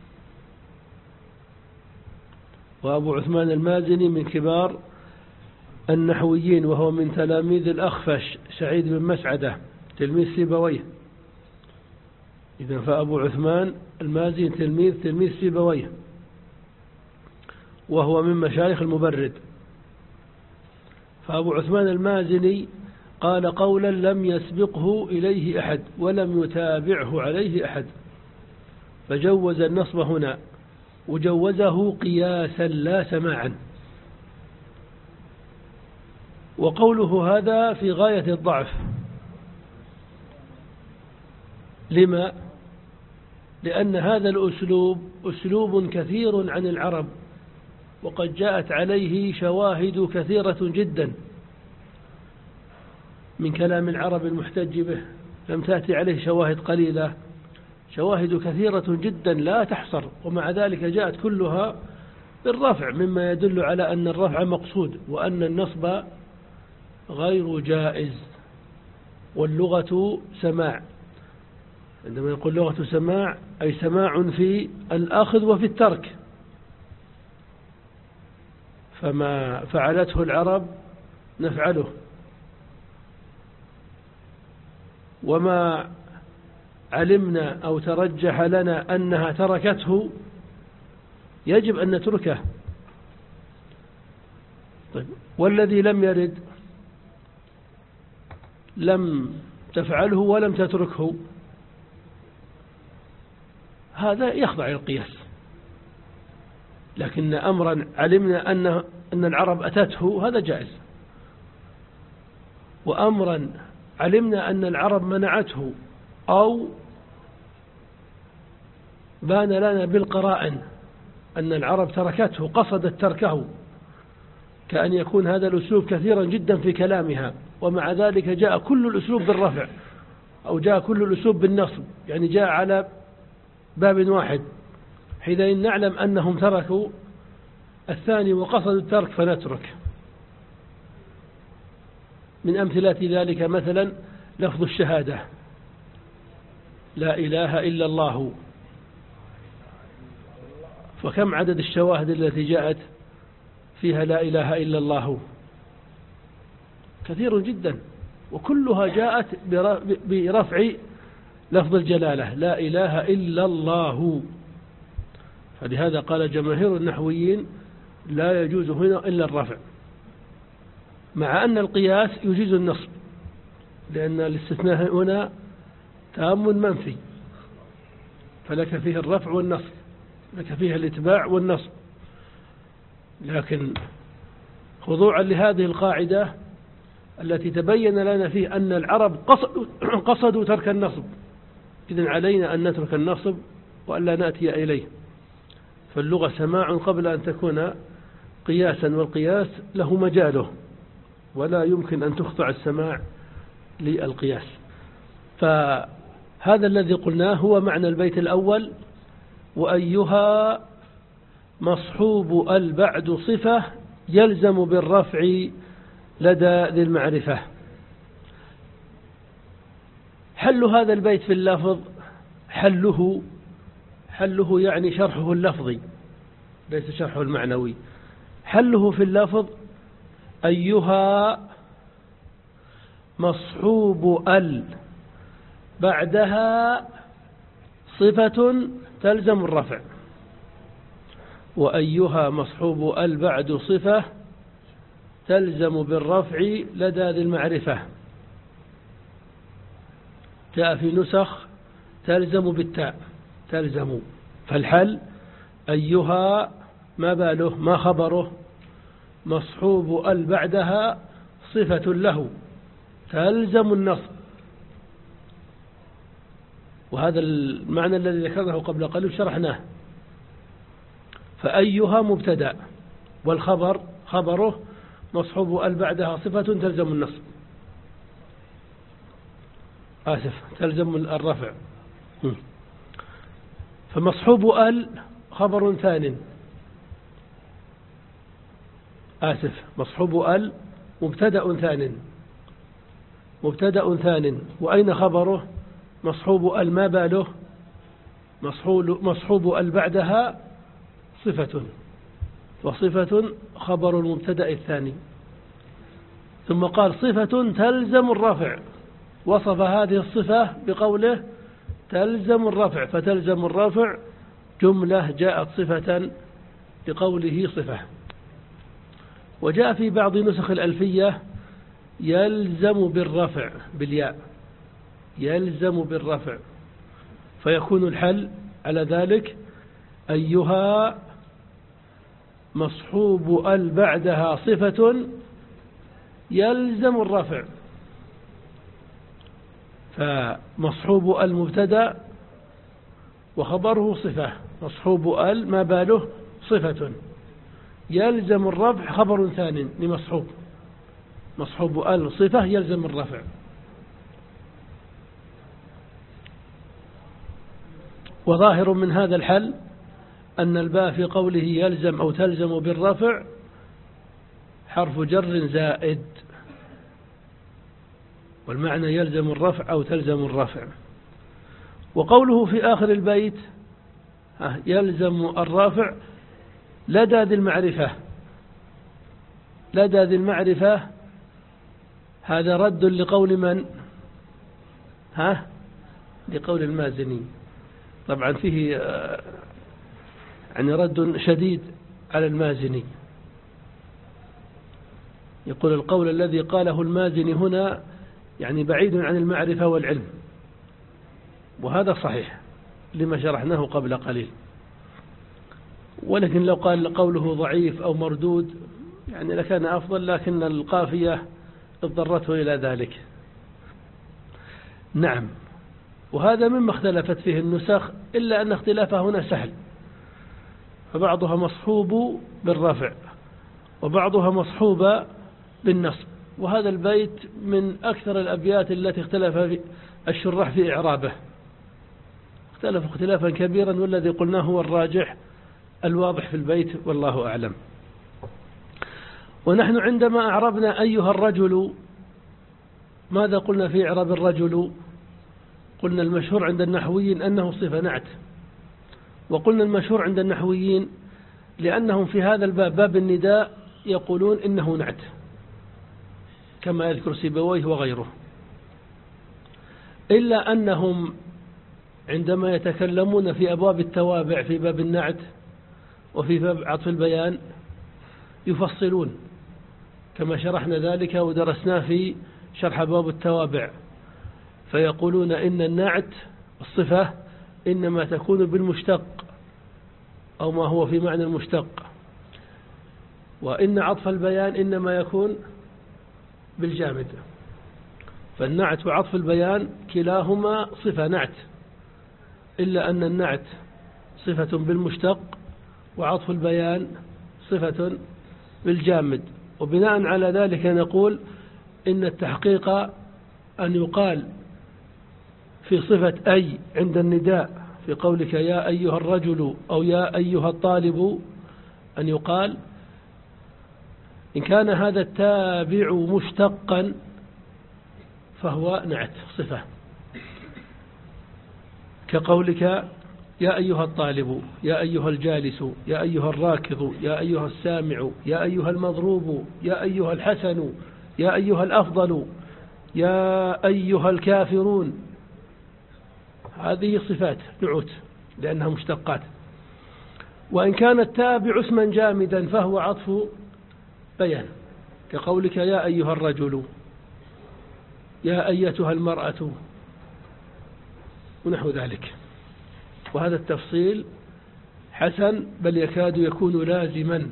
وأبو عثمان المازني من كبار النحويين، وهو من تلاميذ الأخفش سعيد بن مسعدة تلميذ سيبويه. إذن فأبو عثمان المازني تلميذ تلميذ سيبويه، وهو من مشايخ المبرد. فأبو عثمان المازني قال قولا لم يسبقه إليه أحد ولم يتابعه عليه أحد، فجوز النصب هنا، وجوزه قياسا لا سماعا. وقوله هذا في غاية الضعف. لما؟ لأن هذا الأسلوب أسلوب كثير عن العرب، وقد جاءت عليه شواهد كثيرة جدا من كلام العرب المحتج به، لم تأتي عليه شواهد قليلة، شواهد كثيرة جدا لا تحصر، ومع ذلك جاءت كلها بالرفع، مما يدل على أن الرفع مقصود، وأن النصب غير جائز. واللغة سماع، عندما يقول لغة سماع أي سماع في الأخذ وفي الترك، فما فعلته العرب نفعله، وما علمنا أو ترجح لنا أنها تركته يجب أن نتركه. طيب، والذي لم يرد لم تفعله ولم تتركه، هذا يخضع للقياس. لكن أمرا علمنا أن أن العرب أتته هذا جائز، وأمرا علمنا أن العرب منعته أو بان لنا بالقرائن أن العرب تركته، قصدت تركه، كأن يكون هذا الأسلوب كثيرا جدا في كلامها، ومع ذلك جاء كل الأسلوب بالرفع أو جاء كل الأسلوب بالنصب، يعني جاء على باب واحد. حينئذ نعلم أنهم تركوا الثاني وقصدوا الترك فنترك. من أمثلة ذلك مثلا لفظ الشهادة، لا إله إلا الله، فكم عدد الشواهد التي جاءت فيها لا إله إلا الله؟ كثير جدا، وكلها جاءت برفع لفظ الجلالة لا إله إلا الله. فلهذا قال جماهير النحويين لا يجوز هنا إلا الرفع، مع أن القياس يجيز النصب، لأن الاستثناء هنا تام منفي، فلك فيه الرفع والنصب، لك فيه الاتباع والنصب. لكن خضوعا لهذه القاعدة التي تبين لنا فيه أن العرب قصدوا, قصدوا ترك النصب، إذن علينا أن نترك النصب وألا نأتي إليه. فاللغة سماع قبل أن تكون قياسا، والقياس له مجاله، ولا يمكن أن تخضع السماع للقياس. فهذا الذي قلناه هو معنى البيت الأول: وأيها مصحوب ال بعد صفة يلزم بالرفع لدى ذي المعرفة. حل هذا البيت في اللفظ، حله حله يعني شرحه اللفظي ليس شرحه المعنوي. حله في اللفظ: أيها مصحوب ال بعدها صفة تلزم الرفع. وأيها مصحوب ال بعد صفة تلزم بالرفع لدى ذي المعرفة. جاء في نسخ تلزم بالتاء، تلزم. فالحل: أيها ما باله ما خبره مصحوب ال بعدها صفة له تلزم النصب. وهذا المعنى الذي ذكرناه قبل قليل شرحناه. فأيها مبتدأ، والخبر خبره مصحوب ال بعدها صفة تلزم النصب، آسف تلزم الرفع. فمصحوب ال خبر ثان، آسف مصحوب ال مبتدأ ثان، مبتدأ ثان. وأين خبره؟ مصحوب ال ما باله مصحوب ال بعدها صفة، وصفة خبر المبتدأ الثاني. ثم قال صفة تلزم الرفع، وصف هذه الصفة بقوله تلزم الرفع، فتلزم الرفع جملة جاءت صفة لقوله صفة. وجاء في بعض نسخ الألفية يلزم بالرفع بالياء، يلزم بالرفع، فيكون الحل على ذلك: أيها مصحوب ال بعدها صفة يلزم الرفع. فمصحوب ال مبتدأ وخبره صفة، مصحوب ال ما باله صفة، يلزم الرفع خبر ثاني لمصحوب، مصحوب ال صفة يلزم الرفع. وظاهر من هذا الحل أن الباء في قوله يلزم أو تلزم بالرفع حرف جر زائد، والمعنى يلزم الرفع أو تلزم الرفع. وقوله في آخر البيت يلزم الرفع لدى ذي المعرفة، لدى ذي المعرفة، هذا رد لقول من؟ ها؟ لقول المازني. طبعا فيه يعني رد شديد على المازني. يقول القول الذي قاله المازني هنا يعني بعيد عن المعرفة والعلم، وهذا صحيح لما شرحناه قبل قليل. ولكن لو قال قوله ضعيف أو مردود يعني لكان أفضل، لكن القافية اضطرته إلى ذلك. نعم. وهذا مما اختلفت فيه النسخ، إلا أن اختلافها هنا سهل، فبعضها مصحوب بالرفع وبعضها مصحوبة بالنصب. وهذا البيت من أكثر الأبيات التي اختلف الشراح في إعرابه، اختلف اختلافا كبيرا، والذي قلناه هو الراجح الواضح في البيت والله أعلم. ونحن عندما أعربنا أيها الرجل، ماذا قلنا في إعراب الرجل؟ قلنا المشهور عند النحويين أنه صفة نعت، وقلنا المشهور عند النحويين لأنهم في هذا الباب باب النداء يقولون إنه نعت، كما يذكر سيبويه وغيره، إلا أنهم عندما يتكلمون في أبواب التوابع في باب النعت وفي باب عطف البيان يفصلون، كما شرحنا ذلك ودرسناه في شرح باب التوابع، فيقولون إن النعت الصفة إنما تكون بالمشتق أو ما هو في معنى المشتق، وإن عطف البيان إنما يكون بالجامد. فالنعت وعطف البيان كلاهما صفة نعت، إلا أن النعت صفة بالمشتق وعطف البيان صفة بالجامد. وبناء على ذلك نقول إن التحقيق أن يقال في صفة أي عند النداء في قولك يا أيها الرجل أو يا أيها الطالب، أن يقال إن كان هذا التابع مشتقا فهو نعت صفة، كقولك يا أيها الطالب، يا أيها الجالس، يا أيها الراكض، يا أيها السامع، يا أيها المضروب، يا أيها الحسن، يا أيها الأفضل، يا أيها الكافرون. هذه صفات نعوت لأنها مشتقات. وإن كان التابع اسما جامدا فهو عطف بيان، كقولك يا أيها الرجل، يا أيتها المرأة، ونحو ذلك. وهذا التفصيل حسن، بل يكاد يكون لازما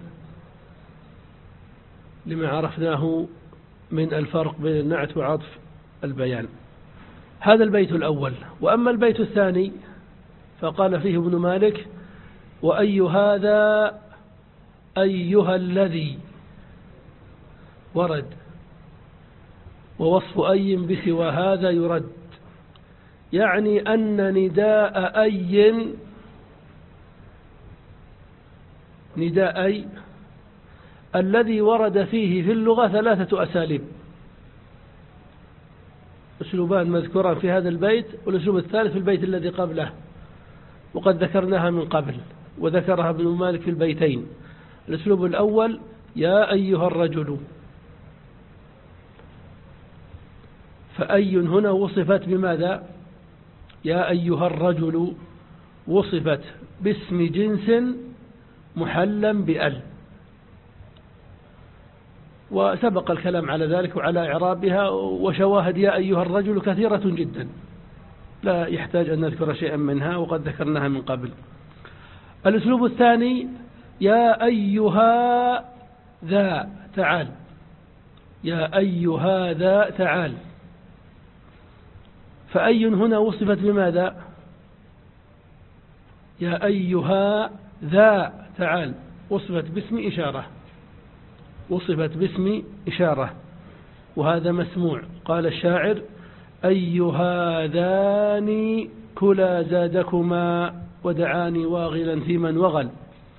لما عرفناه من الفرق بين النعت وعطف البيان. هذا البيت الأول. وأما البيت الثاني فقال فيه ابن مالك وأي هذا أيها الذي ورد، ووصف أي بسوى هذا يرد، يعني أن نداء أي نداء أي الذي ورد فيه في اللغة ثلاثة أساليب، أسلوبان مذكوران في هذا البيت، والأسلوب الثالث في البيت الذي قبله، وقد ذكرناها من قبل وذكرها ابن مالك في البيتين. الأسلوب الأول يا أيها الرجل، فأي هنا وصفت بماذا؟ يا أيها الرجل وصفت باسم جنس محلا بأل، وسبق الكلام على ذلك وعلى إعرابها، وشواهد يا أيها الرجل كثيرة جدا لا يحتاج أن نذكر شيئا منها وقد ذكرناها من قبل. الأسلوب الثاني يا أيها ذا تعال، يا أيها ذا تعال، فأي هنا وصفت بماذا؟ يا أيها ذا تعال وصفت باسم إشارة، وصفت باسم إشارة، وهذا مسموع. قال الشاعر أيها ذاني كلا زادكما ودعاني واغلا في من وغل.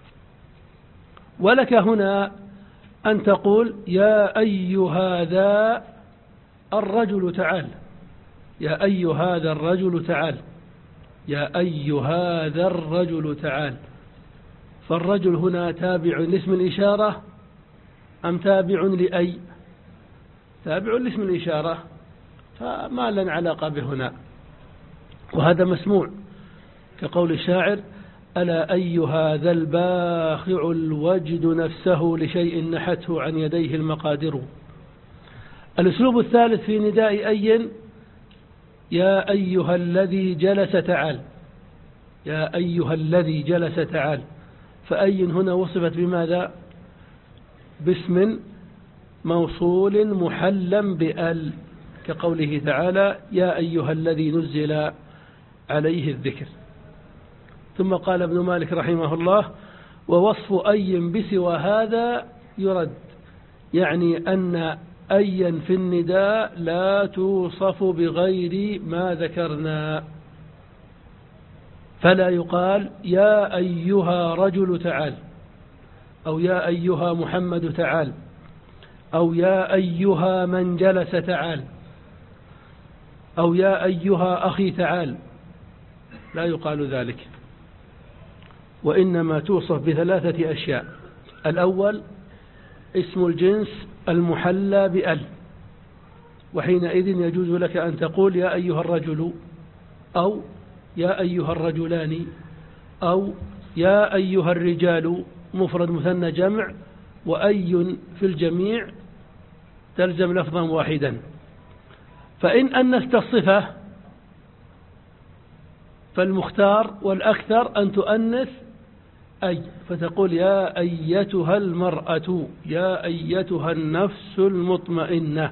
ولك هنا أن تقول يا أيها ذا الرجل تعال، يا أيها ذا الرجل تعال، يا أيها ذا الرجل تعال. فالرجل هنا تابع لاسم الإشارة أم تابع لأي؟ تابع لاسم الإشارة، فما لنا علاقة به هنا، وهذا مسموع، كقول الشاعر ألا أيها ذا الباخع الوجد نفسه لشيء نحته عن يديه المقادر. الأسلوب الثالث في نداء أي يا أيها الذي جلس تعال، يا أيها الذي جلس تعال، فأي هنا وصفت بماذا؟ باسم موصول محلا بأل، كقوله تعالى يا أيها الذي نزل عليه الذكر. ثم قال ابن مالك رحمه الله: ووصف أي بسوى هذا يرد، يعني أن أيا في النداء لا توصف بغير ما ذكرنا، فلا يقال يا أيها رجل تعال، أو يا أيها محمد تعال، أو يا أيها من جلس تعال، أو يا أيها أخي تعال، لا يقال ذلك، وإنما توصف بثلاثة أشياء: الأول اسم الجنس المحلى بأل، وحينئذ يجوز لك أن تقول يا أيها الرجل، أو يا أيها الرجلان، أو يا أيها الرجال مفرد مثنى جمع، وأي في الجميع تلزم لفظا واحدا. فإن أنست الصفة فالمختار والأكثر أن تؤنث أي، فتقول يا أيتها المرأة، يا أيتها النفس المطمئنة.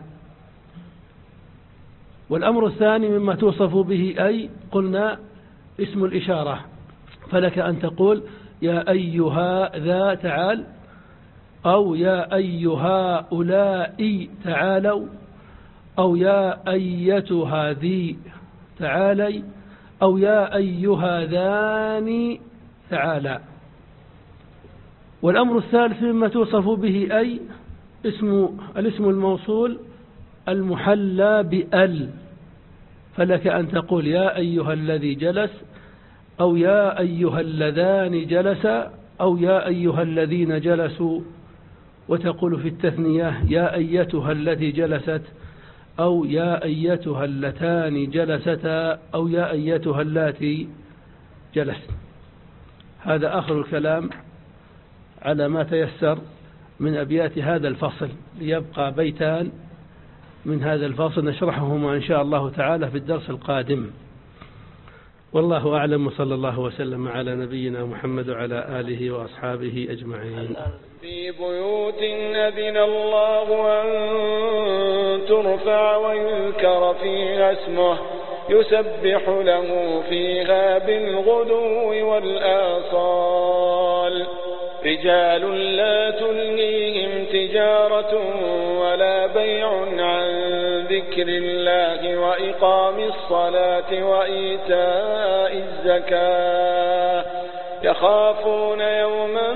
والأمر الثاني مما توصف به أي قلنا اسم الإشارة، فلك أن تقول يا أيها ذا تعال، أو يا أيها أولئي تعالوا، أو يا أيتها ذي تعالي، أو يا أيها ذاني تعالى. والأمر الثالث مما توصف به أي اسم الاسم الموصول المحلى بأل، فلك أن تقول يا أيها الذي جلس، أو يا أيها اللذان جلسا، أو يا أيها الذين جلسوا، وتقول في التثنية يا أيتها التي جلست، أو يا أيتها اللتان جلستا، أو يا أيتها اللاتي جلست. هذا آخر الكلام على ما تيسر من أبيات هذا الفصل، ليبقى بيتان من هذا الفصل نشرحهما إن شاء الله تعالى في الدرس القادم. والله أعلم، وصلى الله وسلم على نبينا محمد وعلى آله وأصحابه أجمعين. في بيوت أذن الله أن ترفع ويذكر فيها اسمه يسبح له فيها بالغدو والآصال، رجال لا تلهيهم تجارة ولا بيع عن ذكر الله وإقام الصلاة وإيتاء الزكاة، يخافون يوما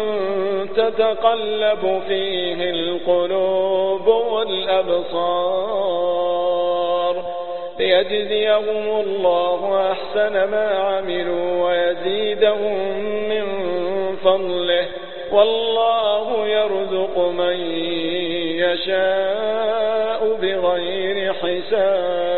تتقلب فيه القلوب والأبصار، ليجزيهم الله أحسن ما عملوا ويزيدهم من فضله، والله يرزق من يشاء بغير حساب.